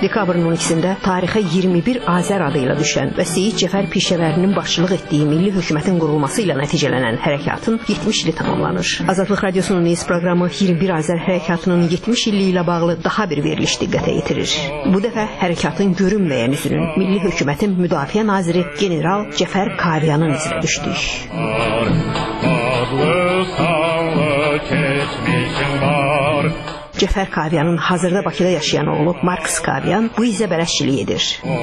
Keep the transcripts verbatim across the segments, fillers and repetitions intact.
Dekabrın on ikisində tarixə iyirmi bir Azər adıyla düşən və Seyid Cəfər Pişəvərinin başçılıq etdiyi milli hökumətin qurulması ilə nəticələnən hərəkatın yetmiş ili tamamlanır. Azadlıq Radiosunun News proqramı iyirmi bir Azər hərəkatının yetmiş illiyi ilə bağlı daha bir veriliş diqqətə yetirir. Bu dəfə hərəkatın görünməyən üzünün milli hökumətin müdafiə naziri general Cəfər Kaviyanın izinə düşdük. Cəfər Kaviyanın hazırda Bakıda yaşayan oğlu Marks Kaviyan bu izə bələdçilik edir.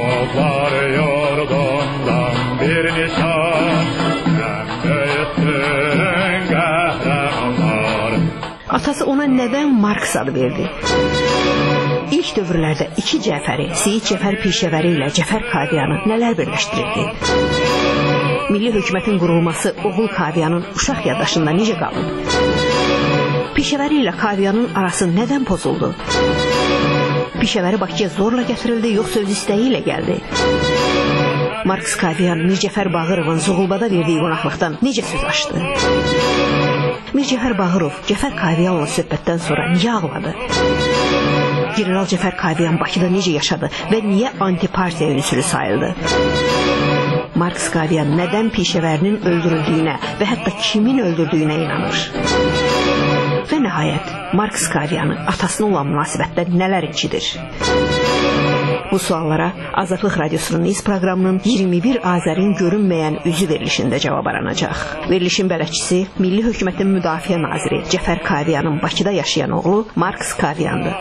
Atası ona nədən Marks adı verdi? İlk dövrlərdə iki Cəfəri, Seyid Cəfər Pişəvəri ilə Cəfər Kaviyanı nələr birləşdirirdi? Milli hökumətin qurulması oğul Kaviyanın uşaq yaddaşında necə qalıb? Pişəvəri ilə Kaviyanın arası nədən pozuldu? Pişəvəri Bakıya zorla gətirildi, yoxsa öz istəyi ilə gəldi? Marks Kaviyan Mircəfər Bağırovun Zuğulbada verdiyi qonaqlıqdan necə söz açdı? Mircəfər Bağırov Cəfər Kaviyanla söhbətdən sonra niyə ağladı? General Cəfər Kaviyan Bakıda necə yaşadı və niyə antipartiya ünsürü sayıldı? Marks Kaviyan nədən Pişəvərinin öldürüldüyünə və hətta kimin öldürdüyünə inanır? Və nəhayət, Marks Kaviyanı atasına olan münasibətdə nələr incidir? Bu suallara Azadlıq Radiosunun News proqramının iyirmi bir Azərin görünməyən üzü verilişində cavab aranacaq. Verilişin bələdçisi Milli Hökumətin Müdafiə Naziri Cəfər Kaviyanın Bakıda yaşayan oğlu Marks Kaviyandır.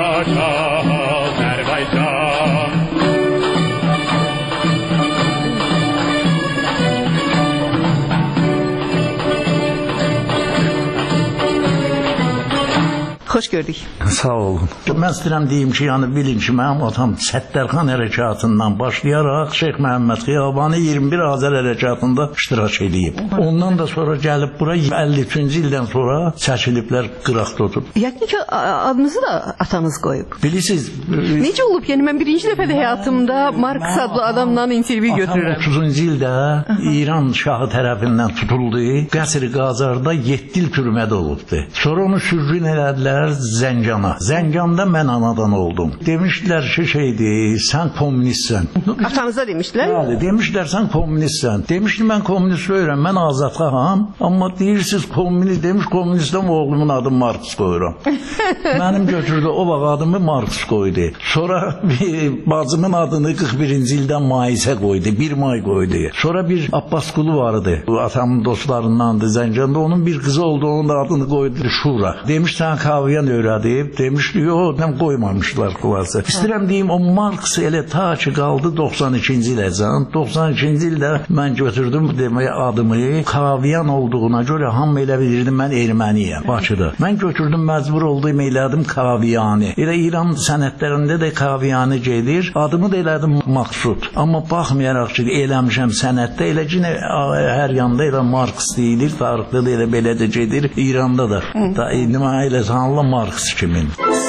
Xoş gördük. Sağ olun. Mən istəyirəm deyim ki, yəni bilin ki, mənim atam Səttərxan hərəkatından başlayaraq Şeyx Məhəmməd Xiyabani iyirmi bir Azər hərəkatında iştirak edib. Ondan da sonra gəlib bura əlli üçüncü ildən sonra çəkiliblər qıraqda oturub. Yəqin ki, adınızı da atanız qoyub. Bilirsiniz. Necə olub? Yəni mən birinci dəfə də həyatımda Marks adlı adamla intervyu götürürəm. Atam otuzuncu ildə İran şahı tərəfindən tutuldu. Qəsr-i Qazarda yeddi il türmədə olubdu. Sonra onu sürgün elədilər Zəncana. Zəncanda mən anadan oldum. Demişdilər ki, şeydir, sən kommunistsən. Atanıza demişdilər? Bəli, demişdilər sən kommunistsən. Demişdim mən kommunist deyirəm, mən azadxaham. Amma deyirsiniz kommunist, demiş kommunistdən oğlumun adı Marks qoyuram. Mənim götürdü o vaxt adımı Marks qoydu. Sonra bir bacımın adını qırx birinci ildən Maisə qoydu, bir may qoydu. Sonra bir Abbasqulu vardı. Atamın dostlarındandı Zəncanda. Onun bir qızı oldu, onun da adını qoydu Şura. Demiş sən Kaviyan öyrədib, demişdi, yox, mən qoymamışlar xülasə. İstəyirəm deyim, o Marks elə ta ki qaldı doxsan ikinci iləcən. doxsan ikinci ildə mən götürdüm deməyə adımı, Kaviyan olduğuna görə hamı elə bilirdim mən erməniyəm Bakıda. Mən götürdüm, məcbur oldum, elədim Kaviyani. Elə İran sənətlərində də Kaviyani gedir, adımı da elədim Maqsud. Amma baxmayaraq ki, eləmişəm sənətdə, elə ki, hər yanda elə Marks deyilir, tarixdə də elə belə də gedir, İranda da. Da nümayə elə sanılan Marks kimin.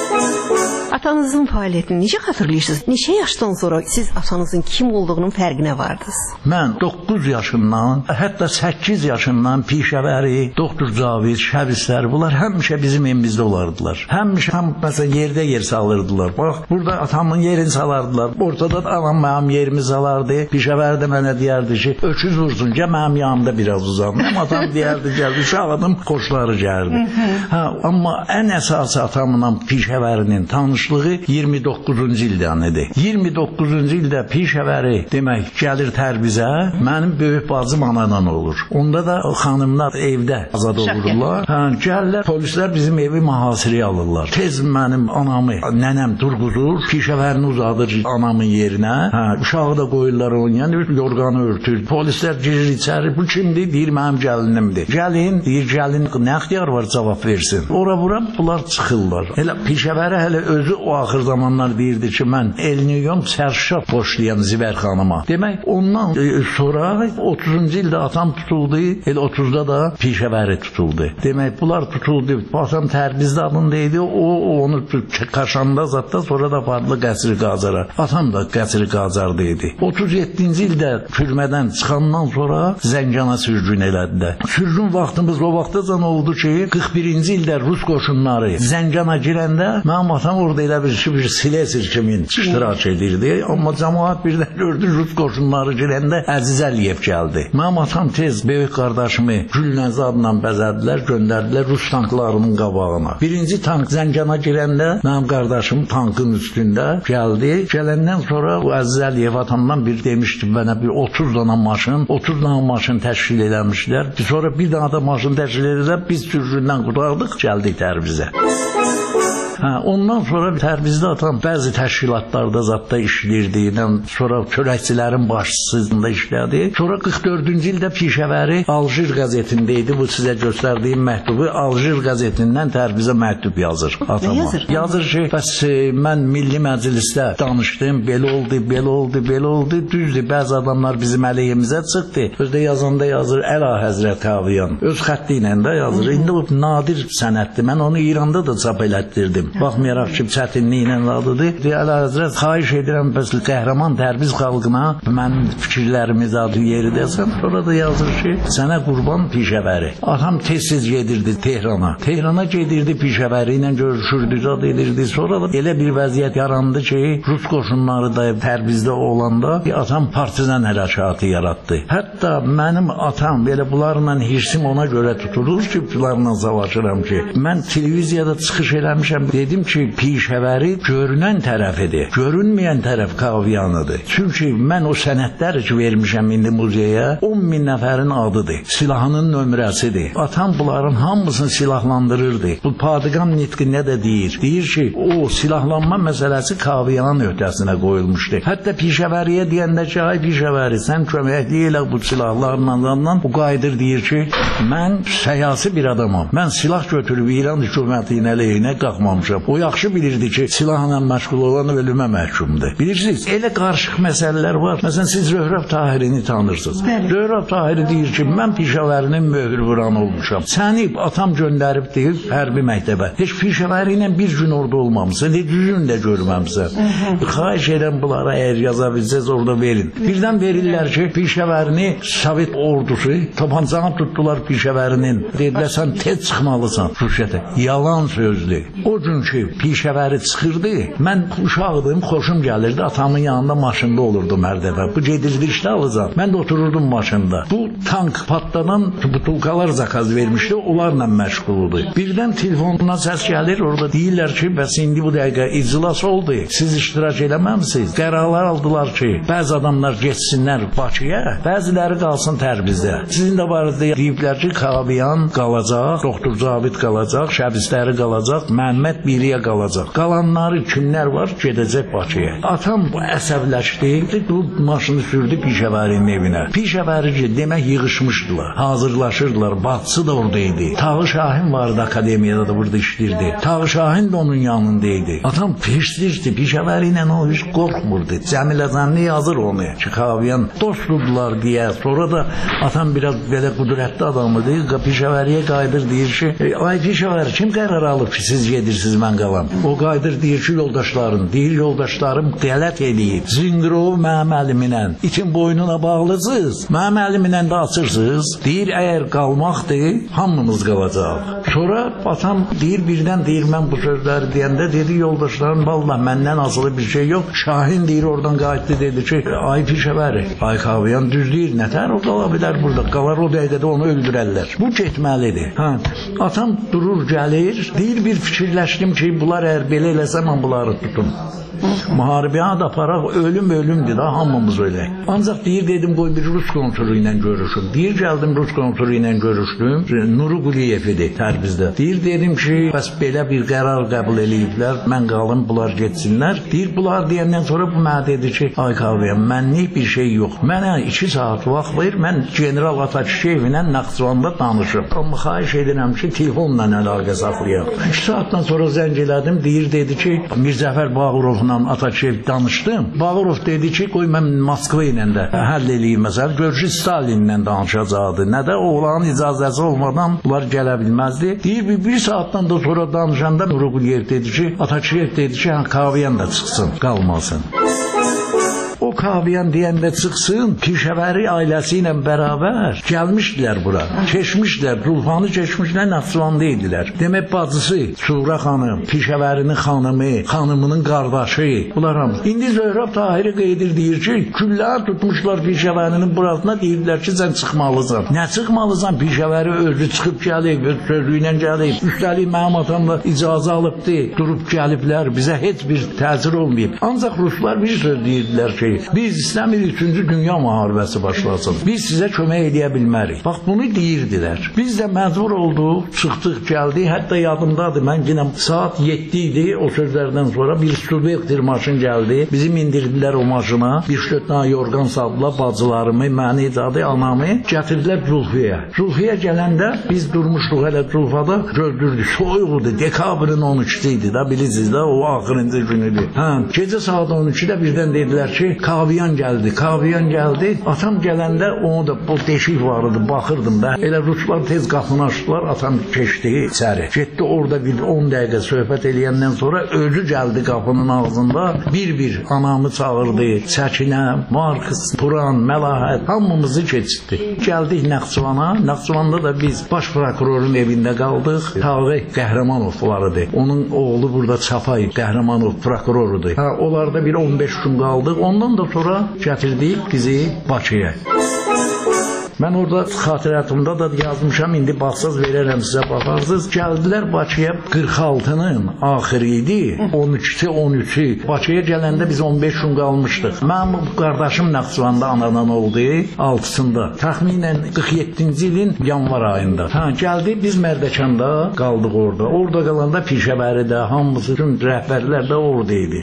Atanızın fəaliyyətini necə xatırlayırsınız? Neçə yaşdan sonra siz atanızın kim olduğunun fərqinə vardınız? Mən doqquz yaşından, hətta səkkiz yaşından Pişəvəri, Doktor Cavid, Şəvislər, bunlar həmişə bizim evimizdə olardılar. Həmişə həm məsələn yerdə yer salırdılar. Bax, burada atamın yerini salardılar. Ortada da anam mənim yerimi salardı. Pişəvəri də mənə deyərdi ki, öküz vursun, gəl mənim yanımda biraz uzan. Həm atam deyərdi, gəldi, uşağım xoşları gəldi. Hə, amma ən əsası atamla Pişəvərinin tanış iyirmi doqquzuncu ildən idi. iyirmi doqquzuncu ildə Pişəvəri demək gəlir Tərbizə, mənim böyük bacım anadan olur. Onda da xanımlar evdə azad olurlar. Hə, gəlirlər, polislər bizim evi mühasirəyə alırlar. Tez mənim anamı, nənəm durğuzur, Pişəvərini uzadır anamın yerinə. Hə, uşağı da qoyurlar onun yanına, yorğanı örtür. Polislər girir içəri, bu kimdir? Deyir, mənim gəlinimdir. Gəlin, deyir, gəlin nə ixtiyar var cavab versin. Ora bura bunlar çıxırlar. Elə Pişəvəri hələ özü o axır zamanlar deyirdi ki, mən elini yom sərşaf boşlayan Zivər xanıma. Demək, ondan sonra otuzuncu ildə atam tutuldu, elə otuzda da Pişəvəri tutuldu. Demək, bunlar tutuldu. Atam Tərbizdə adındaydı, o onu Kaşanda zatda, sonra da vardı Qəsr-i Qazara. Atam da Qəsr-i Qazardaydı. otuz yeddinci ildə türmədən çıxandan sonra Zəncana sürgün elədilər. Sürgün vaxtımız o vaxtacan oldu ki, qırx birinci ildə Rus qoşunları Zəncana girəndə mənim atam orada elə bir şey, bir Silesir kimin iştirak edirdi. Amma cəmaət birdən gördü, Rus qoşunları girəndə Əziz Əliyev gəldi. Mənim atam tez böyük qardaşımı Gülnəzadla bəzədilər, göndərdilər Rus tanklarının qabağına. Birinci tank Zəngana girəndə mənim qardaşım tankın üstündə gəldi. Gələndən sonra o Əziz Əliyev atamdan bir demişdi mənə, bir otuz dana maşın, otuz dana maşın təşkil eləmişlər. Sonra bir dana da maşın təşkil edilib, biz sürgündən qurtardıq, gəldik Tərbizə. Hə, ondan sonra Tərbizdə atam bəzi təşkilatlarda zətdə işləyirdi. Sonra çörəkçilərin başçısında işlədi. Sonra qırx dördüncü ildə Pişəvəri Aljir qəzetində idi. Bu sizə göstərdiyim məktubu Aljir qəzetindən Tərbizə məktub yazır atama. Yazır? Yazır ki, bəs mən Milli Məclisdə danışdım, belə oldu, belə oldu, belə oldu. Düzdür, bəzi adamlar bizim əleyhimizə çıxdı. Özdə yazanda yazır Əla Həzrət Kaviyan. Öz xətti ilə də yazır. İndi bu nadir sənətdir. Mən onu İranda da çap elətdirdim. Baxmayaraq ki, çətinliklə adıdır. Əla Həzrət, xahiş edirəm, bəs qəhrəman Tərbiz xalqına mənim fikirlərimiz adı yeridəsən. Sonra da yazır ki, sənə qurban Pişəvəri. Atam tez-tez gedirdi Tehrana. Tehrana gedirdi, Pişəvəri ilə görüşürdü, zad edirdi. Sonra da elə bir vəziyyət yarandı ki, Rus qoşunları da Tərbizdə olanda atam partizan hərəkatı yaratdı. Hətta mənim atam belə bunlarla hirsim ona görə tutulur ki, bunlarla savaşıram ki, mən televiziyada çıxış eləmişəm. Dedim ki, Pişəvəri görünən tərəfidir. Görünməyən tərəf Kaviyanıdır. Çünki mən o sənədlər ki vermişəm indi muzeyə, on min nəfərin adıdır. Silahının nömrəsidir. Atam bunların hamısını silahlandırırdı. Bu Padiqam nitqində də deyir. Deyir ki, o silahlanma məsələsi Kaviyanın öhdəsinə qoyulmuşdu. Hətta Pişəvəriyə deyəndə ki, ay Pişəvəri, sən köməkli elə bu silahlarla bu qayıdır, deyir ki, mən səyasi bir adamam. Mən silah götürüb İran hökumətinin əleyhinə qalxmamışam. O yaxşı bilirdi ki, silahla məşğul olan ölümə məhkumdur. Bilirsiniz, elə qarışıq məsələlər var. Məsələn, siz Zöhrəb Tahirini tanırsınız. Zöhrəb Tahiri deyir ki, mən Pişəvərinin möhür vuran olmuşam. Səni atam göndərib deyir hərbi məktəbə. Heç Pişəvəri ilə bir gün orada olmamısan, heç yüzün də görməmsən. Xahiş edən bunlara əgər yaza bilsəz orada verin. Birdən verirlər ki, Pişəvərini Sovet ordusu tapancanı tutdular Pişəvərinin. Dedilər, sən tez çıxmalısan Ruşətə. Yalan sözdür. O gün ki, Pişəvəri çıxırdı, mən uşaqdım, xoşum gəlirdi, atamın yanında maşında olurdum hər dəfə. Bu gedirdi işdə alacaq. Mən də otururdum maşında. Bu tank patladan butulkalar zakaz vermişdi, onlarla məşğuldu. Birdən telefonuna səs gəlir, orada deyirlər ki, bəs indi bu dəqiqə iclas oldu, siz iştirak eləməmisiniz. Qərarlar aldılar ki, bəzi adamlar geçsinlər Bakıya, bəziləri qalsın Tərbizdə. Sizin də barədə deyiblər ki, Kaviyan qalacaq, Doktor Cavid qalacaq, Şəbistəri qalacaq, Məhəmməd Biliyə qalacaq. Qalanları kimlər var, gedəcək Bakıya. Atam əsəbləşdi, bu maşını sürdü Pişəvərinin evinə. Pişəvəri ki, demək yığışmışdılar, hazırlaşırdılar, bacısı da orada idi. Tağı Şahin vardı, akademiyada da burada işlirdi. Tağı Şahin də onun yanında idi. Atam peşdirdi, Pişəvəri ilə o hiç qorxmurdu. Cəmilə Zənni yazır onu ki, Kaviyan dostdular deyə. Sonra da atam biraz belə qudrətli adamıdır. Pişəvəriyə qayıdır, deyir ki, ay Pişəvəri, kim qərar alıb ki, siz gedirsiniz, mən qalam. O qayıdır, deyir ki, yoldaşlarım, deyir yoldaşlarım qələt eləyib. Zinqrovu mənim əliminə, itin boynuna bağlısınız, mənim əliminə də açırsınız. Deyir, əgər qalmaqdır, hamımız qalacaq. Sonra atam deyir, birdən deyir, mən bu sözləri deyəndə dedi, yoldaşlarım, vallahi məndən asılı bir şey yox. Şahin deyir, oradan qayıtdı, dedi ki, ay Pişəvəri, ay Kaviyan düz deyir, nətər o qala bilər burada, qalar o dəqiqədə onu öldürərlər. Bu getməlidir. Hə, atam durur, gəlir, deyir, bir fikirləşdim ki, bunlar əgər belə eləsə, mən bunları tutum. Müharibəyə də aparaq, ölüm ölümdür da, hamımız öyle. Ancaq deyir, dedim, qoy bir Rus konsulu ilə görüşüm. Deyir, gəldim Rus konsulu ilə görüşdüm. Nuru Quliyev idi Tərbizdə. Deyir, dedim ki, bəs belə bir qərar qəbul eləyiblər, mən qalım, bunlar getsinlər. Deyir, bunlar deyəndən sonra bu mənə dedi ki, ay Kaviyan, mənlik bir şey yox. Mənə iki saat vaxt verir, mən General Atakişiyev ilə Naxçıvanda danışım. Amma xahiş edirəm ki, telefonla əlaqə saxlayaq. İki saatdan sonra zəng elədim, deyir, dedi ki, Mirzəfər Bağırovla Atakişiyev danışdım. Bağırov dedi ki, qoy mən Moskva ilə də həll eləyim məsələ. Gör ki, Stalinlə danışacaqdı. Nə də oğlanın icazəsi olmadan bunlar gələ bilməzdi. Deyir, bir, bir saatdan da sonra danışanda Nuru Quliyev dedi ki, Atakişiyev dedi ki, Kaviyan da çıxsın, qalmasın. O Kaviyan deyəndə çıxsın, Pişəvəri ailəsi ilə bərabər gəlmişdilər bura. Keçmişdilər, Zulfanı keçmişlər, Naxçıvanda idilər. Demək bacısı Sura xanım, Pişəvərinin xanımı, xanımının qardaşı, bunlar hamı. İndi Zöhrab Tahiri qeydir deyir ki, küllər tutmuşlar Pişəvərinin burasına, deyirlər ki, sən çıxmalısan. Nə çıxmalısan? Pişəvəri özü çıxıb gəlib, öz sözü ilə gəlib. Üstəlik mənim atamla icazə alıbdı, durub gəliblər, bizə heç bir təsir olmayıb. Ancaq Ruslar bir söz deyirdilər ki, biz istəmirik üçüncü dünya müharibəsi başlasın. Biz sizə kömək edə bilmərik. Bax, bunu deyirdilər. Biz də məcbur olduq, çıxdıq, gəldik. Hətta yadımdadır, mən yenə saat yeddi idi, o sözlərdən sonra bir Studektir maşın gəldi. Bizi mindirdilər o maşına. Bir dörd dənə yorğan saldılar, bacılarımı, məni, dadı, anamı gətirdilər Zulfiyə. Zulfiyə gələndə biz durmuşduq hələ Zulfada, gördürdük. Soyuqdur, dekabrın on üçüsü idi da, bilirsiniz də, o axırıncı günüdür. Hə, gecə saat on üçdə birdən dedilər ki, Kaviyan gəldi, Kaviyan gəldi. Atam gələndə onu da bu deşik vardı, baxırdım da. Elə Ruslar tez qapını açdılar, atam keçdi içəri. Getdi orada bir on dəqiqə söhbət eləyəndən sonra özü gəldi qapının ağzında. Bir-bir anamı çağırdı, Səkinə, Markız, Turan, Məlahət, hamımızı keçirdi. Gəldik Naxçıvana. Naxçıvanda da biz baş prokurorun evində qaldıq. Tağı Qəhrəmanov vardı. Onun oğlu burada Çapay Qəhrəmanov prokurorudur. Ha, onlarda bir on beş gün qaldıq. Ondan da sonra gətirdik bizi Bakıya. Mən orada xatirətimdə də yazmışam, indi baxsaz verərəm sizə, baxarsınız. Gəldilər Bakıya, qırx altının axırı idi, on üçü, on üçü. Bakıya gələndə biz on beş gün qalmışdıq. Mənim qardaşım Naxçıvanda anadan oldu, altısında. Təxminən qırx yeddinci ilin yanvar ayında. Hə, gəldi, biz Mərdəkanda qaldıq orada. Orada qalanda Pişəvəridə, hamısı, tüm rəhbərlər də orada idi.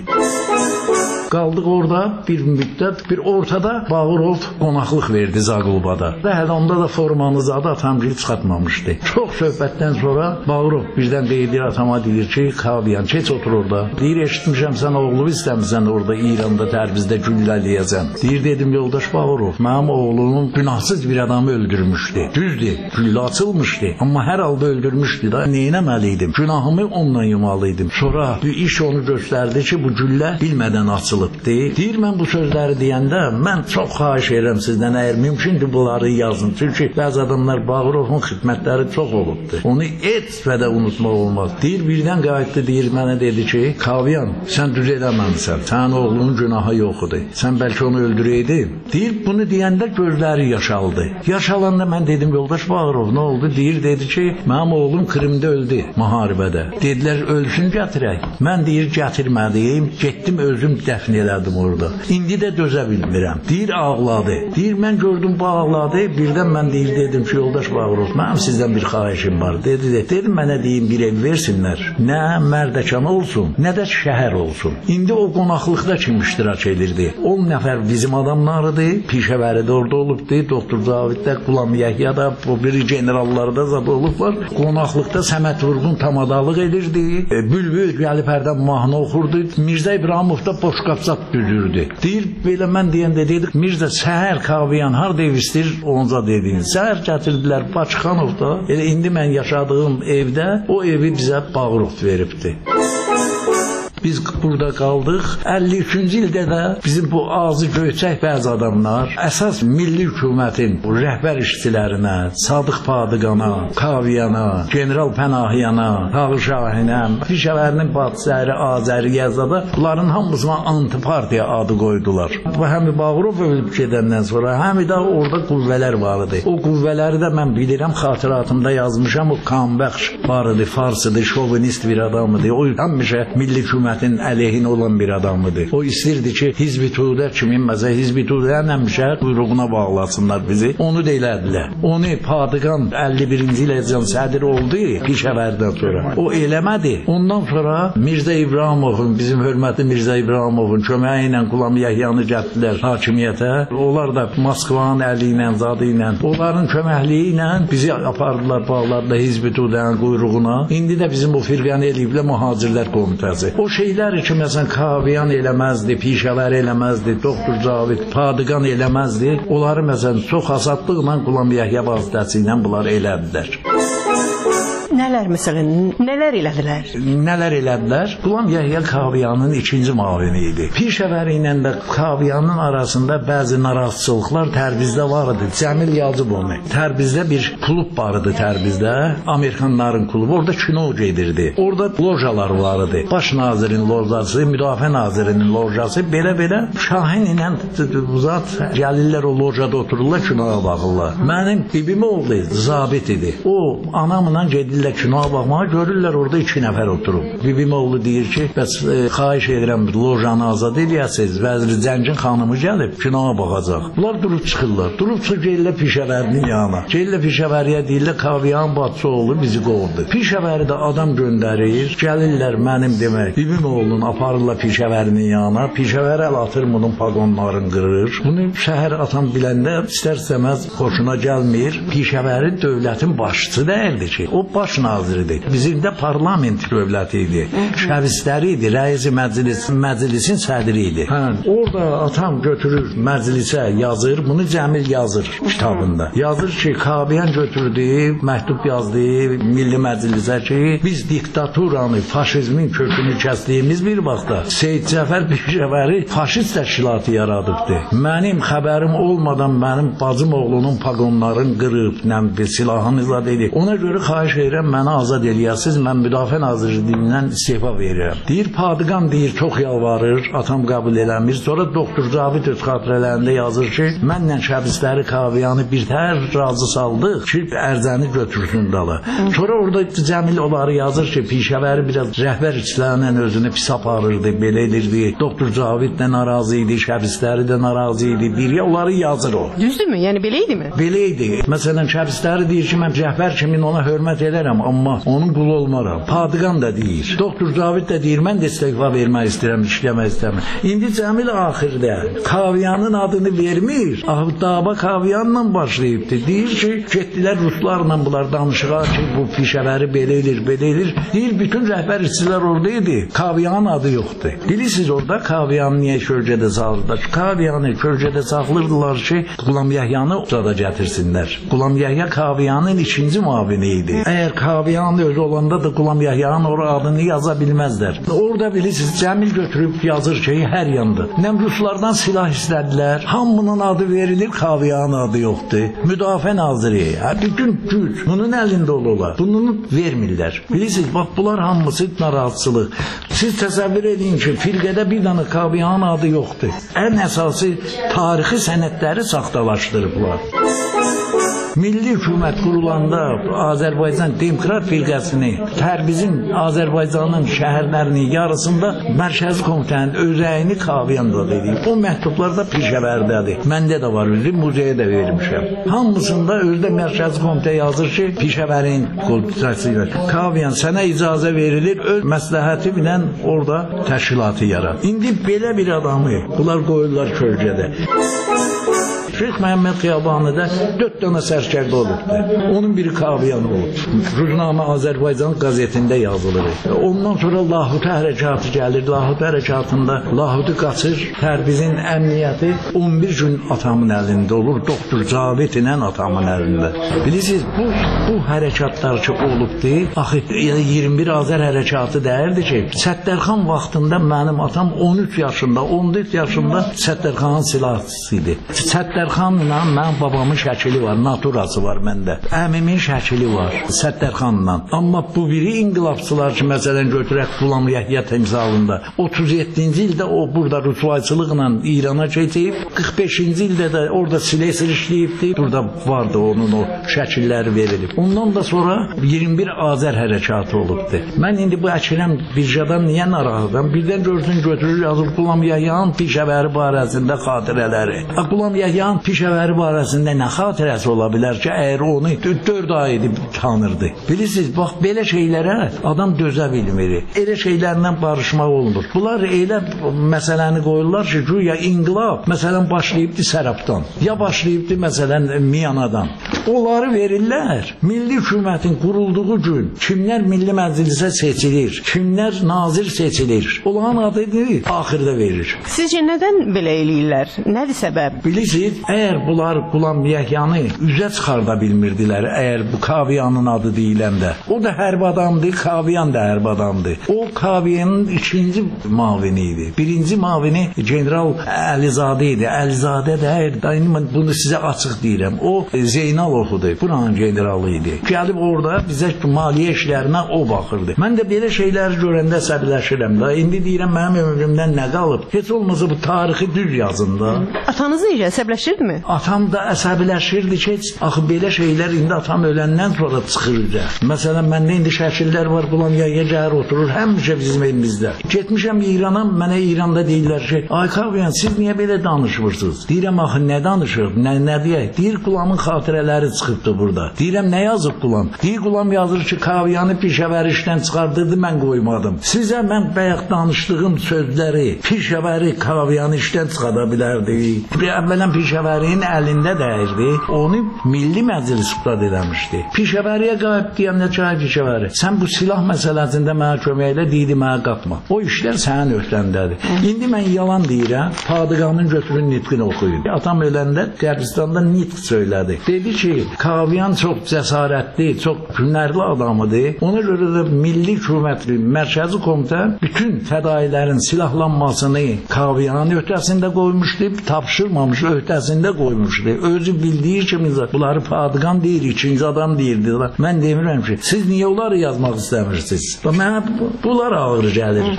Qaldıq orada bir müddət, bir ortada Bağırov qonaqlıq verdi Zaqulbada. Və hələ onda da formanız adı atamgil çıxartmamışdı. Çox söhbətdən sonra Bağırov birdən deyir, atama deyir ki, Kaviyan, keç otur orada. Deyir, eşitmişəm sən oğlu istəmirsən orada İranda, Tərbizdə güllələyəsən. Deyir, dedim, yoldaş Bağırov, mənim oğlumun günahsız bir adamı öldürmüşdü. Düzdür, güllə açılmışdı, amma hər halda öldürmüşdü da, neynəməliydim? Günahımı onunla yumalıydım. Sonra bir iş onu göstərdi ki, bu güllə bilmədən açılır. Deyir, mən bu sözləri deyəndə mən çox xahiş edirəm sizdən, əgər mümkündür bunları yazın. Çünki bəzi adamlar Bağırovun xidmətləri çox olubdur. Onu heç vədə unutmaq olmaz. Deyir, birdən qayıtdı, deyir, mənə dedi ki, Kaviyan, sən düz eləməmsən, sənin oğlunun günahı yoxudur. Sən bəlkə onu öldürəydin. Deyir, bunu deyəndə gözləri yaşaldı. Yaşalanda mən dedim, yoldaş Bağırov, nə oldu? Deyir, dedi ki, mənim oğlum Krimdə öldü müharibədə. Dedilər, ölsün gətirək. Mən deyir, gətirmədiyim, getdim özüm dəfn elədim orada. İndi də dözə bilmirəm. Deyir, ağladı. Deyir, mən gördüm bu ağladı. Birdən mən deyir, dedim ki, yoldaş Bağırov, mənim sizdən bir xahişim var. Dedi, de, dedim, mənə deyim, bir ev versinlər. Nə Mərdəkan olsun, nə də şəhər olsun. İndi o qonaqlıqda kim iştirak edirdi? on nəfər bizim adamlarıdır. Pişəvəri də orada olubdu. Doktor Caviddə, Qulam Yəhyada, bu biri generallarda zad olublar. Qonaqlıqda Səməd Vurğun tamadalıq edirdi. E, Bülbül gəlib hərdən mahnı oxurdu. Mirzə İbrahimov da boşqap zat düzürdü. Deyir, belə mən deyəndə dedik, Mirzə, səhər Kaviyan harda ev istir, onca dediniz. Səhər gətirdilər Bakıxanovda. Elə indi mən yaşadığım evdə o evi bizə Bağırov veribdi. Biz burada qaldıq. əlli üçüncü ildə də bizim bu ağzı göyçək bəzi adamlar əsas milli hökumətin rəhbər işçilərinə, Sadıq Padıqana, Kaviyana, General Pənahiyana, Tağır Şahinə, Pişəvərinin bacıları Azəriyəzada bunların hamısına antipartiya adı qoydular. Bu həmi Bağırov ölüb gedəndən sonra həmi də orada qüvvələr var idi. O qüvvələri də mən bilirəm, xatirətimdə yazmışam. O Kanbəxş var idi, farsıdır, şovinist bir adamıdır. O həmişə milli hökumət əleyhinə olan bir adamıdır. O istirdi ki, Hizb-i Tudə kimi, məsələn, Hizb-i Tudənin həmişə quyruğuna bağlasınlar bizi. Onu da elədilər. Onu Padıqan əlli birinci iləcən sədr oldu Pişəvərdən sonra. O eləmədi. Ondan sonra Mirzə İbrahimovun, bizim hörmətli Mirzə İbrahimovun köməyi ilə Qulam Yəhyanı gətirdilər hakimiyyətə. Onlar da Moskvanın əli ilə, zadı ilə, onların köməkliyi ilə bizi apardılar bağlarında Hizb-i Tudənin quyruğuna. İndi də bizim o firqəni eləyiblər Mühacirlər Komitəsi. O şeylər ki, məsələn, Kaviyan eləməzdi, Pişəvər eləməzdi, Doktor Cavid, Padıqan eləməzdi. Onları, məsələn, çox asadlıqla Qulam Yəhya vasitəsi ilə bunlar elədilər. Nələr məsələn, nələr elədilər? Nələr elədilər? Qulam Yəhya Kaviyanın ikinci müavini idi. Pişəvəri ilə də Kaviyanın arasında bəzi narazıçılıqlar Tərbizdə var idi. Cəmil yazıb onu. Tərbizdə bir klub var idi Tərbizdə. Amerikanların klubu. Orada kino gedirdi. Orada lojalar var idi. Baş nazirin lojası, müdafiə nazirinin lojası. Belə-belə Şahin ilə uzat gəlirlər o lojada otururlar, kinoya baxırlar. Mənim bibim oldu, zabit idi. O anamla gedirlər kinoya baxmağa, görürlər orada iki nəfər oturub. Bibim oğlu deyir ki, bəs e, xahiş edirəm lojanı azad eləyəsiniz. Vəzir Zəncin xanımı gəlib kinoya baxacaq. Bunlar durub çıxırlar. Durub çıxıb gəlirlər Pişəvərinin yanına. Gəlirlər Pişəvəriyə deyirlər Kaviyanın bacısı oğlu bizi qovdu. Pişəvəridə adam göndərir. Gəlirlər mənim demək bibim oğlunu aparırlar Pişəvərinin yanına. Pişəvəri əl atır bunun paqonlarını qırır. Bunu şəhər atan biləndə istər-istəməz xoşuna gəlmir. Pişəvəri dövlətin başçısı deyildi ki, o baş naziridir. Bizim də parlament dövləti idi. Şəvistləri idi, rəis məclis, məclisin sədri idi. Hə, orada atam götürür məclisə yazır, bunu Cəmil yazır kitabında. Yazır ki, Kaviyan götürdü, məktub yazdı Milli Məclisə ki, biz diktaturanı, faşizmin kökünü kəsdiyimiz bir vaxtda Seyid Cəfər Pişəvəri faşist təşkilatı yaradıbdı. Mənim xəbərim olmadan mənim bacım oğlunun paqonlarını qırıb, nə silahınızla dedi. Ona görə xahiş edirəm məni azad eləyəsiniz, mən müdafiə nazirliyindən istefa verirəm. Deyir Padıqan deyir, çox yalvarır, atam qəbul eləmir. Sonra doktor Cavid öz xatirələrində yazır ki, mənlə şəbisləri Kaviyanı bir tər razı saldıq ki, ərzəni götürsün dala. Sonra orada Cəmil onları yazır ki, Pişəvəri biraz rəhbər işlərlə özünü pis aparırdı, belə edirdi. Doktor Cavid də narazı idi, şəbisləri də narazı idi. Bir onları yazır o. Düzdürmü? Yəni belə idimi? Belə idi. Məsələn, şəbisləri deyir ki, mən rəhbər kimi ona hörmət edərəm, amma onun qulu olmaram. Padıqan da deyir. Doktor Cavid də deyir, mən də istifa vermək istəyirəm, işləmək istəmirəm. İndi Cəmil axirdə Kaviyanın adını vermir. Dava Kaviyanla başlayıbdı. Deyir ki, getdilər ruslarla bunlar danışığa ki, bu Pişəvəri belə edir, belə edir. Deyir, bütün rəhbər işçilər orada idi. Kaviyanın adı yoxdur. Bilirsiniz orada Kaviyanı niyə kölgədə salırdılar? Kaviyanı kölgədə saxlırdılar ki, Qulam Yəhyanı orada gətirsinlər. Qulam Yəhya Kaviyanın ikinci müavini idi. Əgər Kaviyanın özü olanda da Qulam Yəhyanın orada adını yaza bilməzlər. Orada bilirsiniz, Cəmil götürüb yazır ki, hər yanda. Nəm ruslardan silah istədilər. Hamının adı verilir, Kaviyanın adı yoxdur. Müdafiə naziri, hə, bütün güc bunun əlində olurlar. Bunu vermirlər. Bilirsiniz, bax, bunlar hamısı narazıçılıq. Siz təsəvvür edin ki, firqədə bir dənə Kaviyanın adı yoxdur. Ən əsası tarixi sənədləri saxtalaşdırıblar. Milli hökumət qurulanda Azərbaycan Demokrat firqəsini Tərbizin Azərbaycanın şəhərlərinin yarısında mərkəzi komitənin özəyini Kaviyan'da dedi. O məktublarda Pişəvərdədir. Məndə də var, özü muzeyə də vermişəm. Hamısında özdə mərkəzi komitə yazır ki, Pişəvərin komitəsi ilə Kaviyan sənə icazə verilir, öz məsləhəti ilə orada təşkilatı yarat. İndi belə bir adamı bunlar qoyurlar kölgədə. Şeyx Məhəmməd Xiyabanıda dörd dənə sərkərdə olubdu. Onun biri Kaviyan olub. Ruznamə Azərbaycan qəzetində yazılır. Ondan sonra Lahut hərəkatı gəlir. Lahut hərəkatında Lahutu qaçır. Tərbizin əmniyyəti on bir gün atamın əlində olur. Doktor Cavid ilə atamın əlində. Bilirsiniz, bu, bu hərəkatlar ki olubdu, axı iyirmi bir Azər hərəkatı deyirdi ki, Səttərxan vaxtında mənim atam on üç yaşında, on dörd yaşında Səttərxanın silahçısı idi. Səttərxanla mənim babamın şəkili var, naturası var məndə. Əmimin şəkili var Səttərxanla. Amma bu biri inqilabçılar ki, məsələn götürək Qulam Yəhya timsalında otuz yeddinci ildə o burada rüsvayçılıqla İrana keçib, qırx beşinci ildə də orada silesir işləyibdi. Burada vardı onun o şəkilləri verilib. Ondan da sonra iyirmi bir Azər hərəkatı olubdu. Mən indi bu Əkrəm Birjadan niyə narahatam? Birdən görsün götürür yazır Qulam Yəhyanın Pişəvəri barəsində xatirələri. Qulam Yəhyanın Pişəvəri barəsində nə xatirəsi ola bilər ki, əgər onu dörd ay edib tanırdı. Bilirsiniz, bax, belə şeylərə adam dözə bilmir. Elə şeylərlə barışmaq olmur. Bunlar elə məsələni qoyurlar ki, güya inqilab, məsələn, başlayıbdı Sərabdan, ya başlayıbdı, məsələn, Miyanadan. Onları verirlər. Milli hökumətin qurulduğu gün kimlər Milli Məclisə seçilir, kimlər nazir seçilir, onların adını axırda verir. Sizcə nədən belə eləyirlər? Nədir səbəb? Bilirsiniz, əgər bunlar Qulam Yəhyanı üzə çıxarda bilmirdilər, əgər bu Kaviyanın adı deyiləndə. O da hərb adamdır, Kaviyan da hərb adamdır. O Kaviyanın ikinci mavini idi. Birinci mavini General Əlizadə idi. Əlizadə də, mən bunu sizə açıq deyirəm, o Zeynalovudur, buranın generalı idi. Gəlib orada bizə maliyyə işlərinə o baxırdı. Mən də belə şeyləri görəndə əsəbləşirəm da. İndi deyirəm, mənim ömrümdən nə qalıb? Heç olmasa bu tarixi düz yazın da. Atanız necə əsəbləşirdimi? Atam da əsəbləşirdi ki, axı belə şeylər indi atam öləndən sonra çıxır üzə. Məsələn, məndə indi şəkillər var, Qulam Yəhya gəlir oturur, həmişə bizim evimizdə. Getmişəm İrana, mənə İranda deyirlər ki, ay Kaviyan, siz niyə belə danışırsınız? Deyirəm, axı nə danışır, nə, nə deyək? Deyir, Qulamın xatirələri çıxıbdı burada. Deyirəm, nə yazıb Qulam? Deyir, Qulam yazır ki, Kaviyanı Pişəvəri işdən çıxardırdı, mən qoymadım. Sizə mən bayaq danışdığım sözləri, Pişəvəri Kaviyanı işdən çıxarda bilərdi. Əvvələn Pişəvərinin əlində dəyirdi, onu Milli Məclis iqtidar eləmişdi. Pişəvəriyə qayıb deyəndə çay Pişəvəri, sən bu silah məsələsində mənə köməklə deydi, mənə qatma. O işlər sənin öhdəndədir. İndi mən yalan deyirəm, Padığanın götürün nitqini oxuyun. Atam öləndə Qərbistanda nitq söylədi. Dedi ki, Kaviyan çox cəsarətli, çox hünərli adamıdır. Ona görə də Milli Hökumətli Mərkəzi Komitə bütün fədailərin silahlanmasını Kaviyanın öhdəsində qoymuşdu, tapşırmamış öhdəsində qoymuşdu. Özü bildiyi kimi bunları Padığan deyir, ikinci adam deyirdi. Mən demirəm ki, siz niyə onları yazmaq istəmirsiniz? Mənə bunlar ağır gəlir.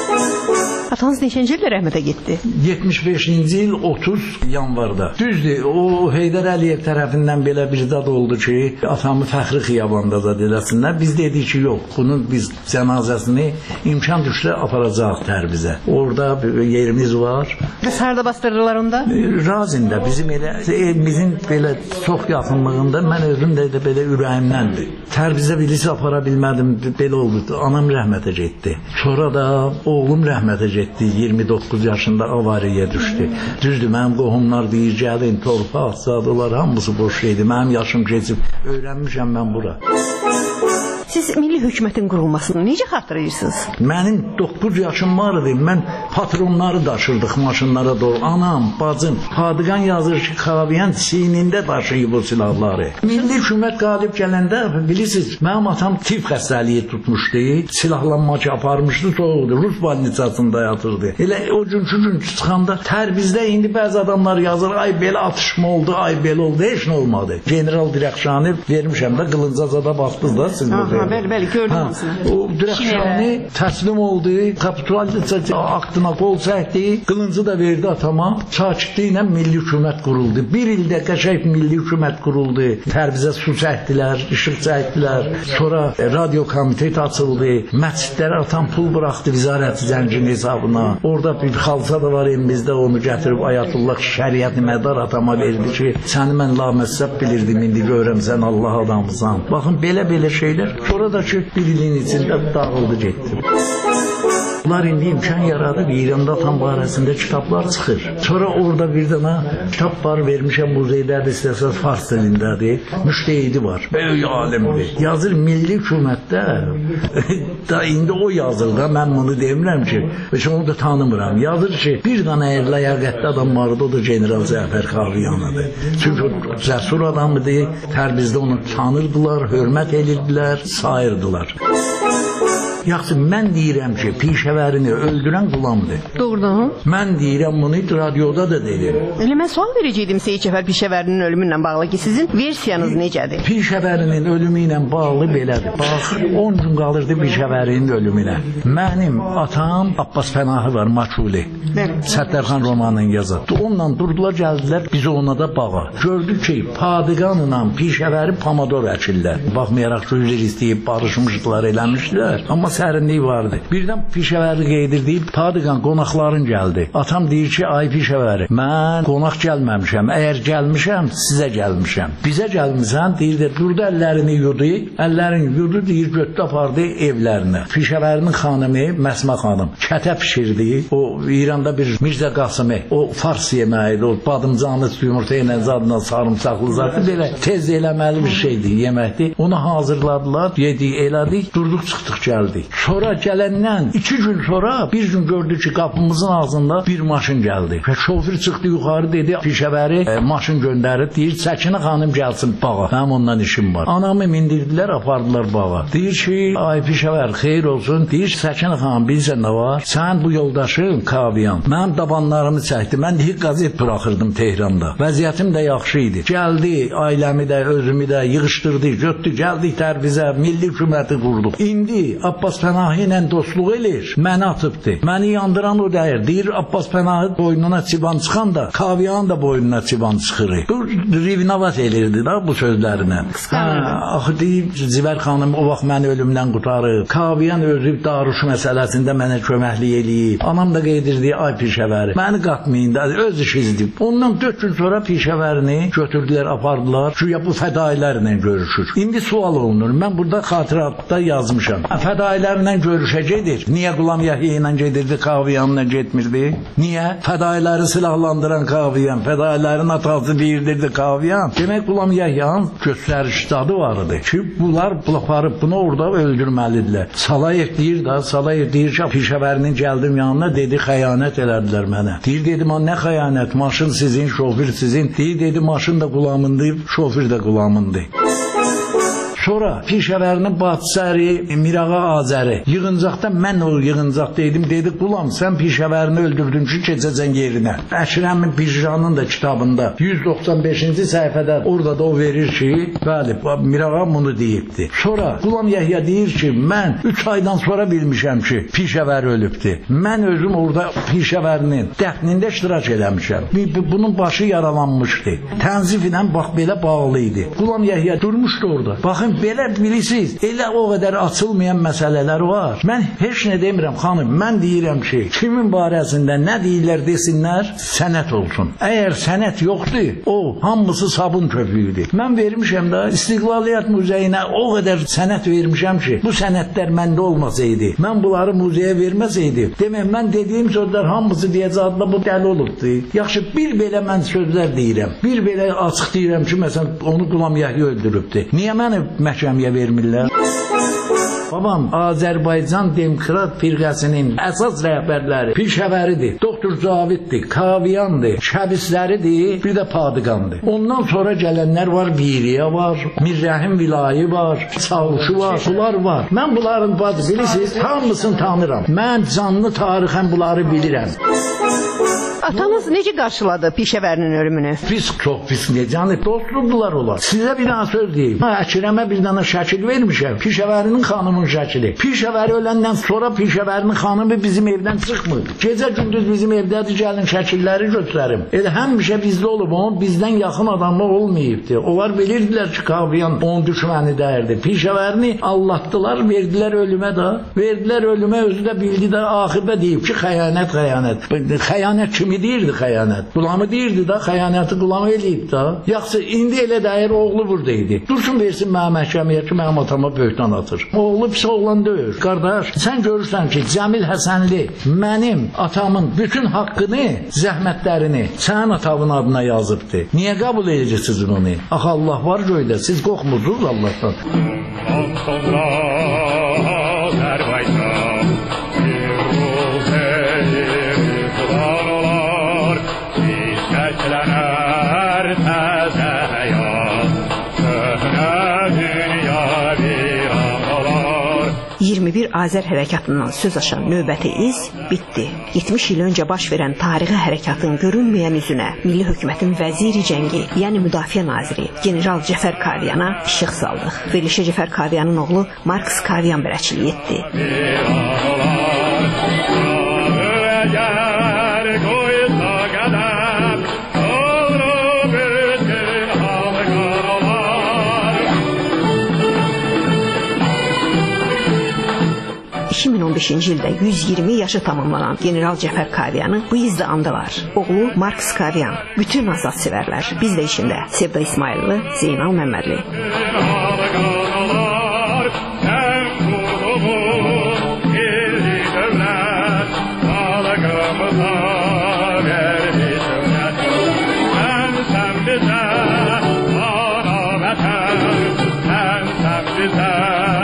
Atanız neçənci ildə rəhmətə getdi? yetmiş beşinci il otuz yanvarda. Düzdür, o Heydər Əliyev tərəfindən belə bir zad oldu ki, atamı Fəxri Xiyabanda da deləsinlər. Biz dedik ki, yox, bunun biz cənazəsini imkan düşsə aparacaq Tərbizə. Orada yerimiz var. Bəs harada bastırırlar onda? Razində, bizim elə evimizin belə çox yaxınlığında, mən özüm də belə ürəyimdəndir. Tərbizə bilisi apara bilmədim, belə oldu. Anam rəhmətə getdi. Sonra da oğlum rəhmətə getdi. iyirmi doqquz yaşında avariyaya düşdü. Düzdür, mənim qohumlar deyir, gəlin, torpaq, zadılar, hamısı boş şeydi. Mənim yaşım keçib, öyrənmişəm mən bura. Siz milli hökumətin qurulmasını necə xatırlayırsınız? Mənim doqquz yaşım vardı. Mən patronları daşırdıq maşınlara doğru. Anam, bacım, Padığan yazır ki, Kaviyan çiynində daşıyıb o silahları. Milli hökumət qalib gələndə, bilirsiniz, mənim atam tif xəstəliyi tutmuşdu. Silahlanmaq aparmışdı, soğuqdu. Rus balnisasında yatırdı. Elə o günkü gün çıxanda Tərbizdə indi bəzi adamlar yazır, ay belə atışma oldu, ay belə oldu, heç nə olmadı. General Dirəxşanı vermişəm də, Qılıncazada baxdınız da siz. Bəli, bəli, gördüm hamısını. O Dirəxşanı təslim oldu, kapitulyasiya aktına qol çəkdi, qılıncı da verdi atama. Sakitliklə ilə milli hökumət quruldu. Bir ildə qəşəng milli hökumət quruldu. Tərbizə su çəkdilər, işıq çəkdilər. Sonra radio komitet açıldı. Məscidlərə atam pul buraxdı vizarət zəncinin hesabına. Orada bir xalça da var elimizdə, onu gətirib Ayətullah Şəriət Mədar atama verdi ki, səni mən laməzsəb bilirdim, indi görürəm sən Allah adamısan. Baxın, belə-belə şeylər. Sonra da ki, bir ilin içində dağıldı, getdi. Bunlar indi imkan yaradıb, İranda atam barəsində kitablar çıxır. Sonra orada bir dana kitab var, vermişəm muzeydədir, istəsəz fars dilindədir. Müştehidi var, böyük alimdir. Yazır milli hökumətdə, da indi o yazır da, mən bunu demirəm ki, heç onu da tanımıram. Yazır ki, bir dana əgər ləyaqətli adam vardı, o da General Cəfər Kaviyanıdır. Çünki o cəsur adamıdır, Tərbizdə onu tanırdılar, hörmət edirdilər, sayırdılar. Yaxşı, mən deyirəm ki, Pişəvərini öldürən Qulamdır. Doğrudan. Mən deyirəm bunu, radioda da deyirəm. Elə mən sual verəcəydim Seyid Cəfər Pişəvərinin ölümü ilə bağlı ki, sizin versiyanız necədir? Pişəvərinin ölümü ilə bağlı belədir. Bax, on gün qalırdı Pişəvərinin ölümünə. Mənim atam Abbas Pənahı var, Maçuli. Səttarxan romanını yazır. Onunla durdular, gəldilər, biz ona da bağa. Gördük ki, Padığanla Pişəvəri Pamador əkirlər. Baxmayaraq ki, üzr istəyib, barışmışdılar, eləmişdilər. Amma sərinlik vardı. Birdən Pişəvəri qeydir deyib, Padığan qonaqların gəldi. Atam deyir ki, ay Pişəvəri, mən qonaq gəlməmişəm. Əgər gəlmişəm, sizə gəlmişəm. Bizə gəlmişəm, deyir də, durdu əllərini yudu, əllərini yudu, deyir, götdü apardı evlərinə. Pişəvərinin xanımı, Məsmə xanım, kətə pişirdi. O, İranda bir Mirzə Qasımı, o fars yeməyidir, o badımcanlı yumurta ilə zadla sarımsaqlı zadı, belə tez eləməli bir şeydir, yeməkdir. Onu hazırladılar, yedik, elədik, durduq, çıxdıq, gəldik. ay. Sonra gələndən iki gün sonra bir gün gördü ki, qapımızın ağzında bir maşın gəldi. Və şoför çıxdı yuxarı, dedi pişəvəri e, maşın göndərib, deyir Səkinə xanım gəlsin bağa. Mənim ondan işim var. Anamı mindirdilər, apardılar bağa. Deyir ki, ay pişəvər xeyir olsun. Deyir Səkinə xanım, bilirsən nə var? Sən bu yoldaşın Kaviyan. Mənim dabanlarımı çəkdi. Mən deyir qazet buraxırdım Tehranda. Vəziyyətim də yaxşı idi. Gəldi, ailəmi də, özümü də yığışdırdı, götdü, gəldik Tərbizə, milli hökuməti qurduq. İndi Abbas Pənahi ilə dostluq elir, məni atıbdı. Məni yandıran o deyir. Deyir Abbas Pənahi boynuna çiban çıxan da, Kaviyan da boynuna çiban çıxır. Bu rivnavat elirdi da bu sözlərinə. Hə, axı deyib Zivər xanım o vaxt məni ölümdən qurtarıb. Kaviyan özü daruş məsələsində mənə köməklik eləyib. Anam da qeydirdi, ay pişəvəri. Məni qatmayın da, öz işizdir. Ondan dörd gün sonra pişəvərini götürdülər, apardılar. Güya bu fədailərlə görüşür. İndi sual olunur. Mən burada xatirətdə yazmışam. Fədailərlə görüşə gedir. Niyə Qulam Yahya ilə gedirdi, Kaviyanla getmirdi? Niyə? Fədailəri silahlandıran Kaviyan, fədailərin atası deyirdi Kaviyan. Demək Qulam Yahya'nın göstəriş dadı vardı ki, bunlar aparıb bunu orada öldürməlidirlər. Salayev deyir da, Salayev deyir ki, pişəvərinin gəldim yanına, dedi xəyanət elədilər mənə. Deyir dedim, nə xəyanət? Maşın sizin, şoför sizin. Deyir dedi, maşın da Qulamındır, şoför də Qulamındır. Sonra pişəvərinin bacısı Mirağa Azəri yığıncaqda mən o yığıncaqda idim, dedi Qulam sən pişəvərini öldürdün ki keçəcən yerinə. Əşrəmin Pişanın da kitabında yüz doxsan beşinci səhifədə orada da o verir ki, bəli Mirağa bunu deyibdi. Sonra Qulam Yahya deyir ki, mən üç aydan sonra bilmişəm ki pişəvər ölübdü. Mən özüm orada pişəvərinin dəfnində iştirak eləmişəm. Bunun başı yaralanmışdı. Tənzif ilə bax belə bağlı idi. Qulam Yahya durmuşdu orada. Baxın belə bilirsiniz, elə o qədər açılmayan məsələlər var. Mən heç nə demirəm xanım, mən deyirəm ki, kimin barəsində nə deyirlər desinlər, sənət olsun. Əgər sənət yoxdur, o hamısı sabun köpüyüdür. Mən vermişəm də İstiqlaliyyət Muzeyinə o qədər sənət vermişəm ki, bu sənətlər məndə olmasaydı, mən bunları muzeyə verməsəydim, demək mən dediyim sözlər hamısı deyəcəkdə bu dəli olubdu. Yaxşı, bir belə mən sözlər deyirəm. Bir belə açıq deyirəm ki, məsələn, onu Qulam Yahya öldürübdü. Niyə məni məhkəməyə vermirlər? Babam Azərbaycan Demokrat Firqəsinin əsas rəhbərləri Pişəvəridir, Doktor Caviddir, Kaviyandır, Şəbisləridir, bir də Padıqandır. Ondan sonra gələnlər var, Biriyə var, Mirrəhim Vilayı var, Çavuşu var, bunlar var. Mən bunların bazı bilirsiniz, hamısını tanıram. Mən canlı tarixən bunları bilirəm. Atanız necə qarşıladı Pişəvərinin ölümünü? Pis, çox pis necə? Dostluqdular olar. Sizə bir dənə söz deyim. Əkrəmə bir dənə şəkil vermişəm. Pişəvərinin xanımın şəkili. Pişəvəri öləndən sonra Pişəvərinin xanımı bizim evdən çıxmır. Gecə gündüz bizim evdədir, gəlin şəkilləri göstərim. Elə həmişə bizdə olub, onun bizdən yaxın adamı olmayıbdı. Onlar bilirdilər ki, Kaviyan onun düşməni dəyirdi. Pişəvərini allatdılar, verdilər ölümə də. Verdilər ölümə, özü də bildi də, axırda deyib ki, xəyanət, xəyanət. Xəyanət kimi deyirdi xəyanət. Qulamı deyirdi da, xəyanəti Qulamı eləyib da. Yaxşı, indi elə dəyir, oğlu burada idi. Dursun versin mənim məhkəməyə ki, mənim atama böhtan atır. Oğlu pis oğlan deyir. Qardaş, sən görürsən ki, Cəmil Həsənli mənim atamın bütün haqqını, zəhmətlərini sənin atamın adına yazıbdı. Niyə qəbul edəcəksiniz onu? Axı Allah var göydə, siz qorxmursunuz Allahdan. Sonra Azərbaycan Şəkilənər təzəyə, köhnə dünya viran olar. iyirmi bir Azər hərəkatından söz açan növbəti iz bitdi. yetmiş il öncə baş verən tarixi hərəkatın görünməyən üzünə milli hökumətin vəziri cəngi, yəni müdafiə naziri general Cəfər Kaviyana işıq saldıq. Verilişə Cəfər Kaviyanın oğlu Marks Kaviyan bərəçilik etdi. iki min on beşinci ildə yüz iyirmi yaşı tamamlanan general Cəfər Kaviyanı bu izdə andılar. Oğlu Marks Kaviyan, bütün azad sevərlər, biz də içində Sevda İsmailli, Zeynal Məmmədli. Sen